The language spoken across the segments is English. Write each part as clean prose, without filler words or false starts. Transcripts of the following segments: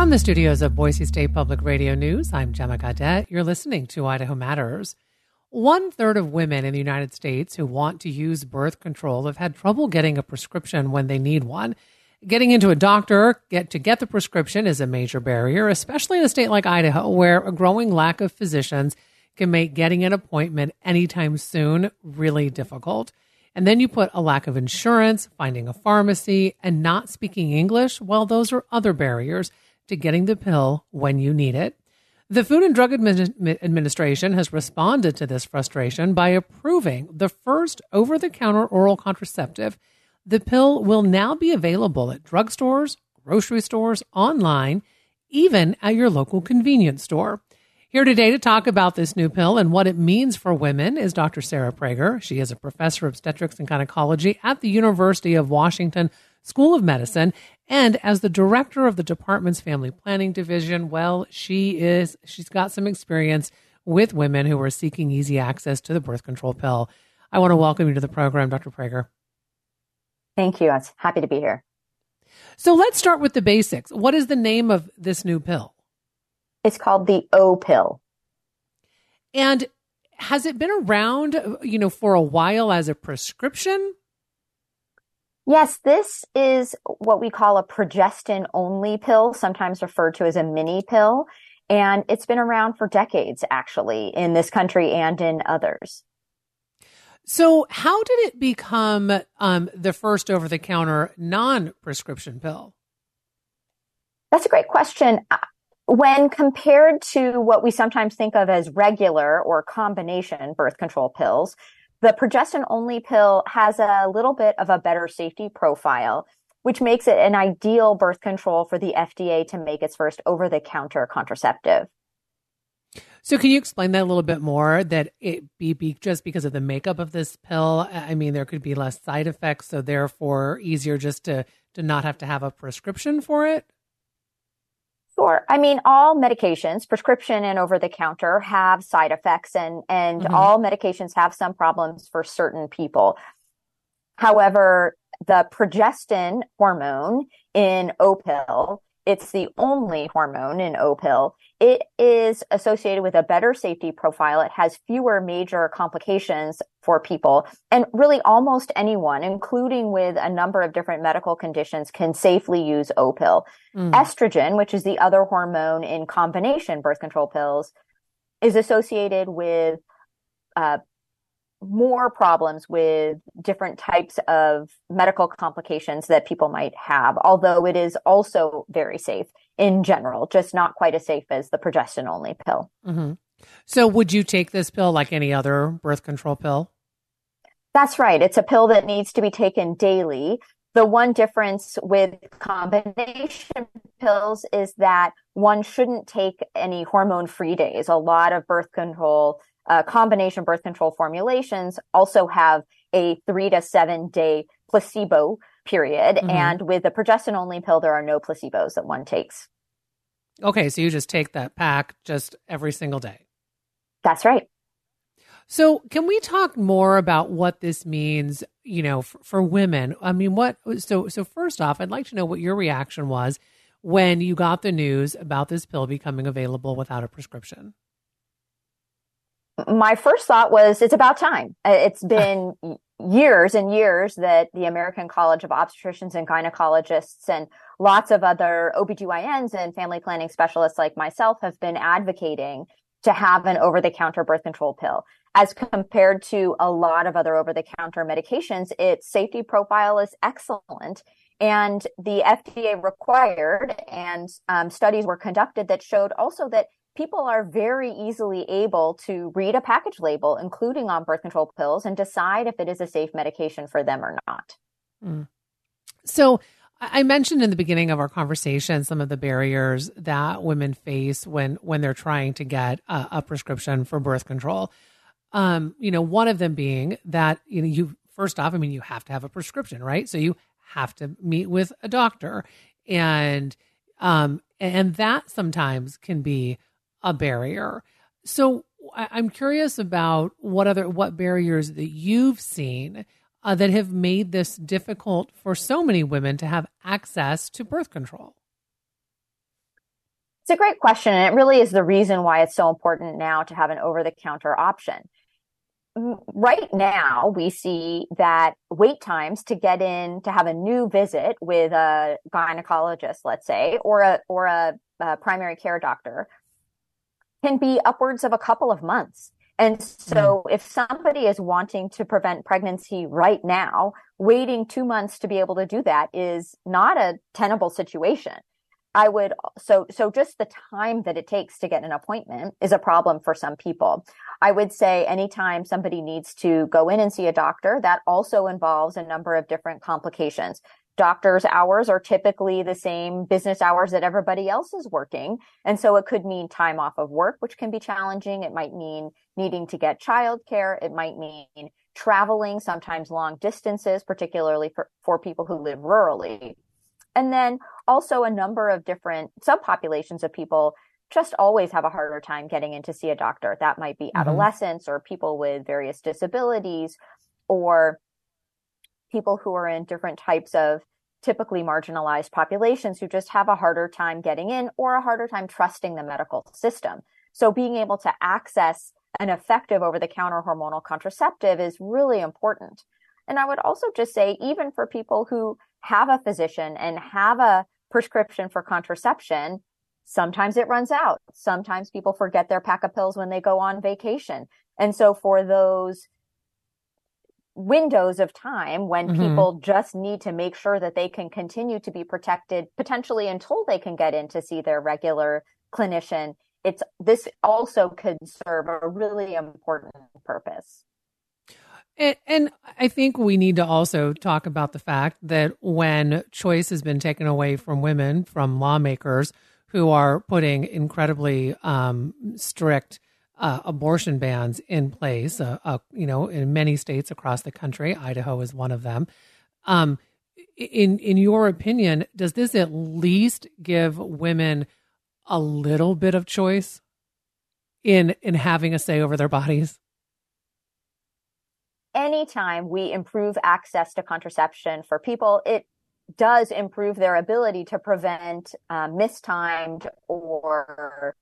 From the studios of Boise State Public Radio News, I'm Gemma Gaudette. You're listening to Idaho Matters. 1/3 of women in the United States who want to use birth control have had trouble getting a prescription when they need one. Getting into a doctor to get the prescription is a major barrier, especially in a state like Idaho, where a growing lack of physicians can make getting an appointment anytime soon really difficult. And then you put a lack of insurance, finding a pharmacy, and not speaking English. Well, those are other barriers to getting the pill when you need it. The Food and Drug Administration has responded to this frustration by approving the first over-the-counter oral contraceptive. The pill will now be available at drugstores, grocery stores, online, even at your local convenience store. Here today to talk about this new pill and what it means for women is Dr. Sarah Prager. She is a professor of obstetrics and gynecology at the University of Washington School of Medicine. And as the director of the department's family planning division, well, she's got some experience with women who are seeking easy access to the birth control pill. I want to welcome you to the program, Dr. Prager. Thank you. I'm happy to be here. So let's start with the basics. What is the name of this new pill? It's called the O pill. And has it been around, for a while as a prescription? Yes, this is what we call a progestin-only pill, sometimes referred to as a mini pill. And it's been around for decades, actually, in this country and in others. So how did it become the first over-the-counter non-prescription pill? That's a great question. When compared to what we sometimes think of as regular or combination birth control pills, the progestin-only pill has a little bit of a better safety profile, which makes it an ideal birth control for the FDA to make its first over-the-counter contraceptive. So can you explain that a little bit more, that it be just because of the makeup of this pill? I mean, there could be less side effects, so therefore easier just to not have to have a prescription for it? Sure. I mean, all medications, prescription and over-the-counter, have side effects, and all medications have some problems for certain people. However, the progestin hormone in O-pill, it's the only hormone in O-pill. It is associated with a better safety profile. It has fewer major complications for people. And really almost anyone, including with a number of different medical conditions, can safely use O-pill. Estrogen, which is the other hormone in combination birth control pills, is associated with more problems with different types of medical complications that people might have, although it is also very safe in general, just not quite as safe as the progestin-only pill. Mm-hmm. So would you take this pill like any other birth control pill? That's right. It's a pill that needs to be taken daily. The one difference with combination pills is that one shouldn't take any hormone-free days. A lot of birth control combination birth control formulations also have a 3 to 7 day placebo period. And with the progestin-only pill, there are no placebos that one takes. Okay, so you just take that pack just every single day. That's right. So can we talk more about what this means, for women? I mean, so first off, I'd like to know what your reaction was when you got the news about this pill becoming available without a prescription. My first thought was, it's about time. It's been years and years that the American College of Obstetricians and Gynecologists and lots of other OBGYNs and family planning specialists like myself have been advocating to have an over-the-counter birth control pill. As compared to a lot of other over-the-counter medications, its safety profile is excellent. And the FDA required, and studies were conducted that showed also that people are very easily able to read a package label, including on birth control pills, and decide if it is a safe medication for them or not. So I mentioned in the beginning of our conversation some of the barriers that women face when they're trying to get a prescription for birth control. One of them being that, you first off, you have to have a prescription, right? So you have to meet with a doctor, and that sometimes can be a barrier. So I'm curious about what barriers that you've seen that have made this difficult for so many women to have access to birth control. It's a great question, and it really is the reason why it's so important now to have an over-the-counter option. Right now, we see that wait times to get in to have a new visit with a gynecologist, let's say, or a primary care doctor can be upwards of a couple of months. And so if somebody is wanting to prevent pregnancy right now, waiting 2 months to be able to do that is not a tenable situation. So just the time that it takes to get an appointment is a problem for some people. I would say anytime somebody needs to go in and see a doctor, that also involves a number of different complications. Doctor's hours are typically the same business hours that everybody else is working. And so it could mean time off of work, which can be challenging. It might mean needing to get childcare. It might mean traveling, sometimes long distances, particularly for people who live rurally. And then also a number of different subpopulations of people just always have a harder time getting in to see a doctor. That might be adolescents or people with various disabilities or people who are in different types of typically marginalized populations who just have a harder time getting in or a harder time trusting the medical system. So being able to access an effective over-the-counter hormonal contraceptive is really important. And I would also just say, even for people who have a physician and have a prescription for contraception, sometimes it runs out. Sometimes people forget their pack of pills when they go on vacation. And so for those windows of time when people just need to make sure that they can continue to be protected, potentially until they can get in to see their regular clinician, this also could serve a really important purpose. And I think we need to also talk about the fact that when choice has been taken away from women, from lawmakers who are putting incredibly strict abortion bans in place, in many states across the country, Idaho is one of them. In your opinion, does this at least give women a little bit of choice in having a say over their bodies? Anytime we improve access to contraception for people, it does improve their ability to prevent mistimed or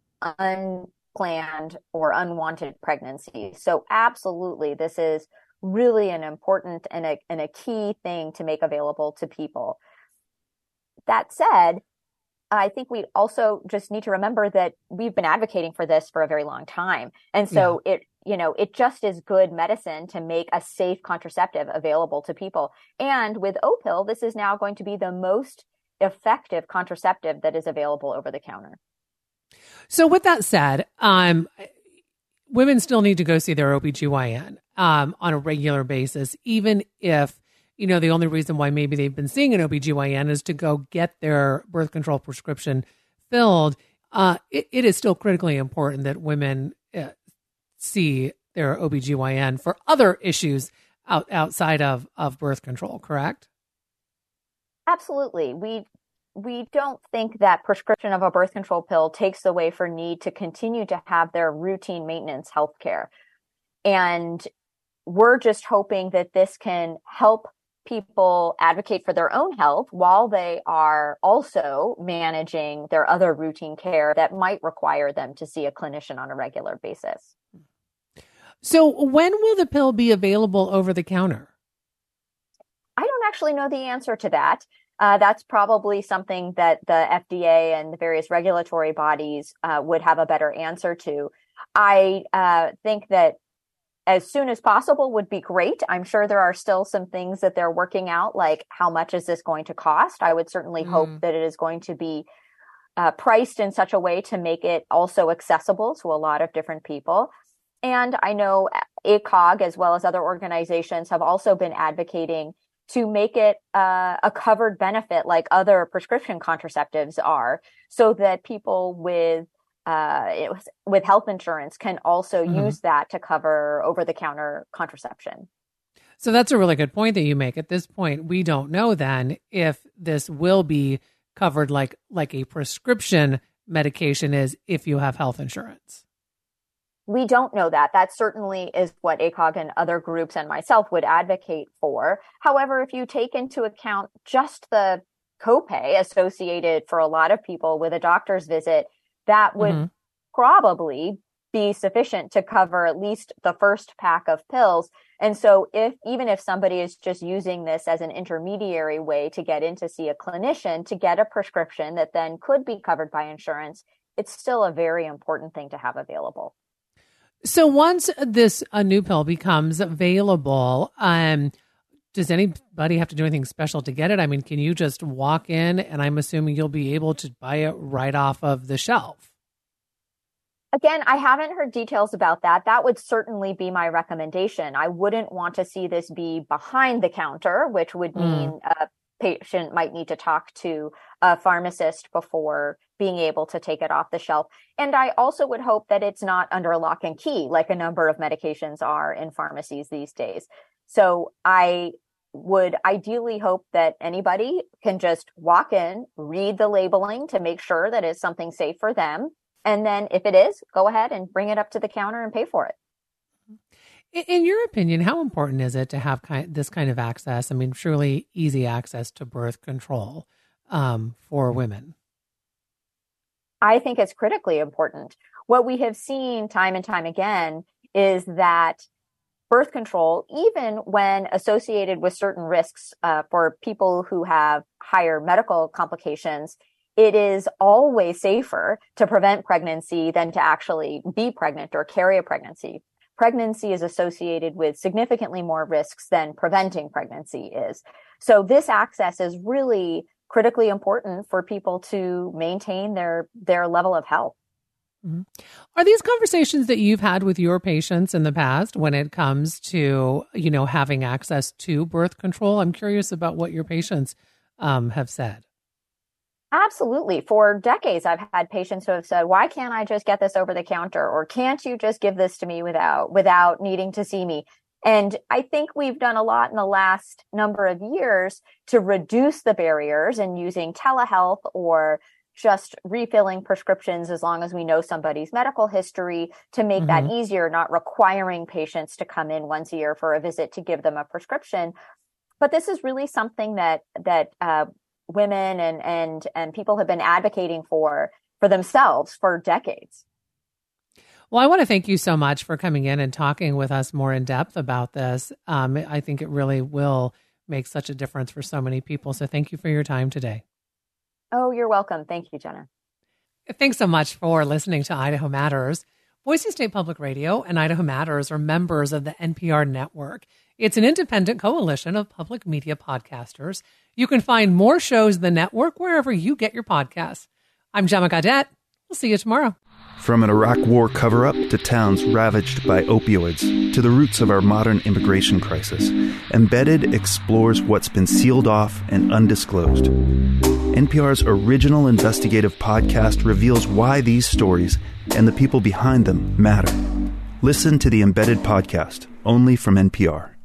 unplanned or unwanted pregnancy. So absolutely, this is really an important and a key thing to make available to people. That said, I think we also just need to remember that we've been advocating for this for a very long time. And so it just is good medicine to make a safe contraceptive available to people. And with Opill, this is now going to be the most effective contraceptive that is available over the counter. So with that said, women still need to go see their OBGYN on a regular basis, even if, the only reason why maybe they've been seeing an OBGYN is to go get their birth control prescription filled. It is still critically important that women see their OBGYN for other issues outside of birth control, correct? Absolutely. We don't think that prescription of a birth control pill takes away for need to continue to have their routine maintenance health care. And we're just hoping that this can help people advocate for their own health while they are also managing their other routine care that might require them to see a clinician on a regular basis. So when will the pill be available over the counter? I don't actually know the answer to that. That's probably something that the FDA and the various regulatory bodies would have a better answer to. I think that as soon as possible would be great. I'm sure there are still some things that they're working out, like how much is this going to cost? I would certainly hope that it is going to be priced in such a way to make it also accessible to a lot of different people. And I know ACOG, as well as other organizations, have also been advocating to make it a covered benefit like other prescription contraceptives are, so that people with health insurance can also use that to cover over-the-counter contraception. So that's a really good point that you make. At this point, we don't know then if this will be covered like a prescription medication is if you have health insurance. We don't know that. That certainly is what ACOG and other groups and myself would advocate for. However, if you take into account just the copay associated for a lot of people with a doctor's visit, that would probably be sufficient to cover at least the first pack of pills. And so even if somebody is just using this as an intermediary way to get in to see a clinician to get a prescription that then could be covered by insurance, it's still a very important thing to have available. So once a new pill becomes available, does anybody have to do anything special to get it? I mean, can you just walk in and I'm assuming you'll be able to buy it right off of the shelf? Again, I haven't heard details about that. That would certainly be my recommendation. I wouldn't want to see this be behind the counter, which would mean a patient might need to talk to a pharmacist before being able to take it off the shelf. And I also would hope that it's not under lock and key, like a number of medications are in pharmacies these days. So I would ideally hope that anybody can just walk in, read the labeling to make sure that it's something safe for them. And then if it is, go ahead and bring it up to the counter and pay for it. In your opinion, how important is it to have this kind of access? I mean, truly easy access to birth control for women? I think it's critically important. What we have seen time and time again is that birth control, even when associated with certain risks for people who have higher medical complications, it is always safer to prevent pregnancy than to actually be pregnant or carry a pregnancy. Pregnancy is associated with significantly more risks than preventing pregnancy is. So this access is really critically important for people to maintain their level of health. Mm-hmm. Are these conversations that you've had with your patients in the past when it comes to, having access to birth control? I'm curious about what your patients have said. Absolutely. For decades, I've had patients who have said, why can't I just get this over the counter? Or can't you just give this to me without needing to see me? And I think we've done a lot in the last number of years to reduce the barriers and using telehealth or just refilling prescriptions as long as we know somebody's medical history to make that easier, not requiring patients to come in once a year for a visit to give them a prescription. But this is really something that women and people have been advocating for themselves for decades. Well, I want to thank you so much for coming in and talking with us more in depth about this. I think it really will make such a difference for so many people. So thank you for your time today. Oh, you're welcome. Thank you, Jenna. Thanks so much for listening to Idaho Matters. Boise State Public Radio and Idaho Matters are members of the NPR network. It's an independent coalition of public media podcasters. You can find more shows in the network wherever you get your podcasts. I'm Gemma Gaudette. We'll see you tomorrow. From an Iraq war cover-up to towns ravaged by opioids to the roots of our modern immigration crisis, Embedded explores what's been sealed off and undisclosed. NPR's original investigative podcast reveals why these stories and the people behind them matter. Listen to the Embedded podcast, only from NPR.